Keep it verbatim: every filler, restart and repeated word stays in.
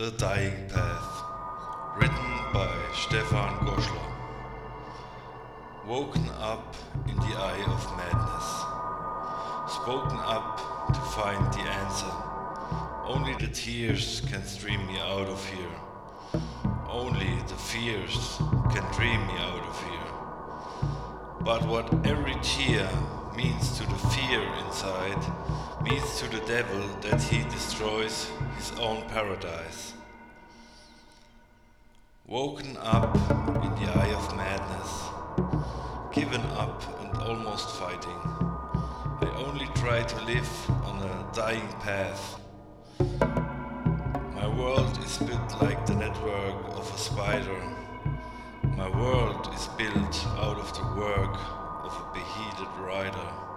The Dying Path, written by Stefan Goschler. Woken up in the eye of madness, spoken up to find the answer. Only the tears can stream me out of here. Only the fears can dream me out of here. But what every tear means to the fear inside means to the devil that he destroys his own paradise. Woken up in the eye of madness, given up and almost fighting. I only try to live on a dying path. My world is built like the network of a spider. My world is built out of the work of a beheaded rider.